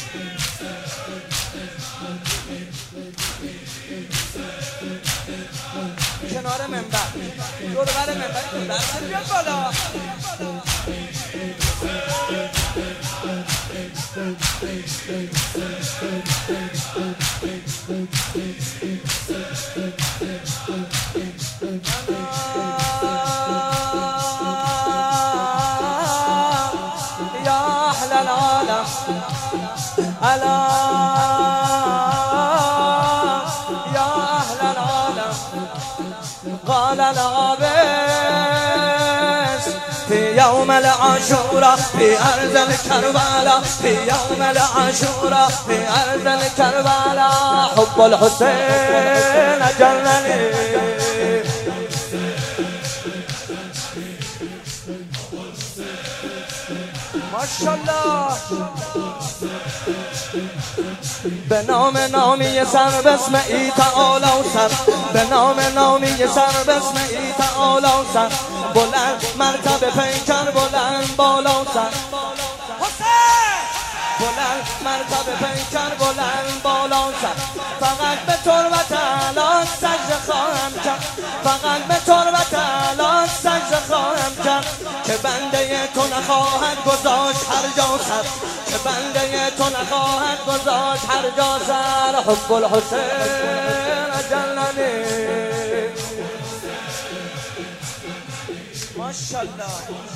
کنار منبر دور بر منبر دست بیاد بالا. یا اهل العالم الا یا اهل العالم قال العابس في يوم العاشوراء في أرض الكربلاء في يوم العاشوراء في أرض الكربلاء حب الحسين جنني ما شاء الله. به نام نامی سر بسم ای تعالی و سر به نام نامی سر بسم ای تعالی و سر بلند مرتبه پیکر بلند بالا و سر بلند مرتبه پیکر بلند بالا و سر فقط به تربت الان سجده خواهم کرد فقط به تربت الان سجده خواهم کرد که بنده تو نخواهد گذاشت هر جا سر که بنده تو نخواهد گذاشت هر جا سر حب الحسین جلنی ماشاءالله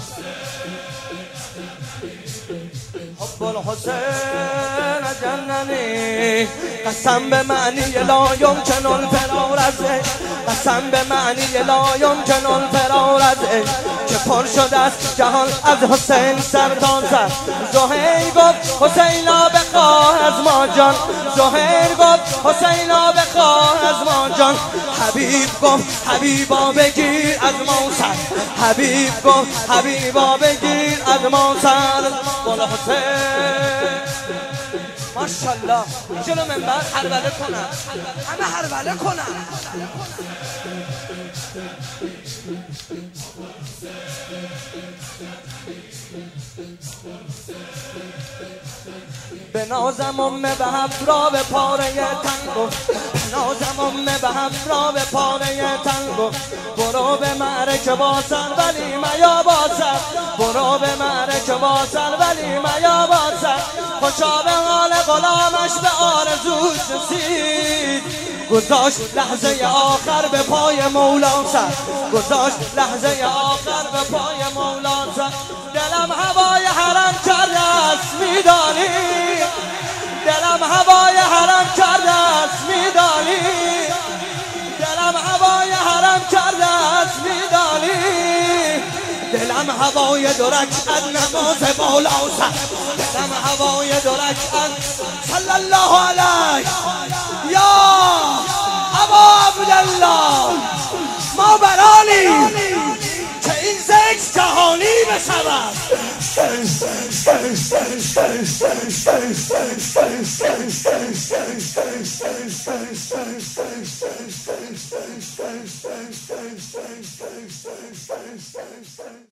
حب الحسین جننی قسم به معنی لا یمکن الفرار از قسم به معنی لا یمکن الفرار از که پر شده است جهان از حسین سر تا سر زهیر گفت حسینا بخواه از ما جان زهیر گفت حسینا بخواه از ما جان حبیب گفت حبیبا بگیر از ما سر حبیب گفت حبیبا بگیر از ما سر بالا حسین ماشاءالله. جلو منبر هربله کنن همه هربله کنن. به نازم امه به هفرا به پاره تنگو به نازم امه به هفرا به پاره تنگو برو به معرکه با سر ولی میا با سر برو به معرکه با سر ولی میا با سر خوشا به حال غلامش به آرزوش رسید گذاشت لحظه آخر به پای مولا سر گذاشت لحظه آخر به پای مولا سر دلم هوای حرم کرده است میدانی دلم هوای حرم کرده است میدانی دلم هوای حرم کرده است میدانی دلم هوای دو رکعت نماز بالا سر دلم هوای دو رکعت صلی الله علیه یا ابا عبدالله ما برانی که این ذکر جهانی بشود.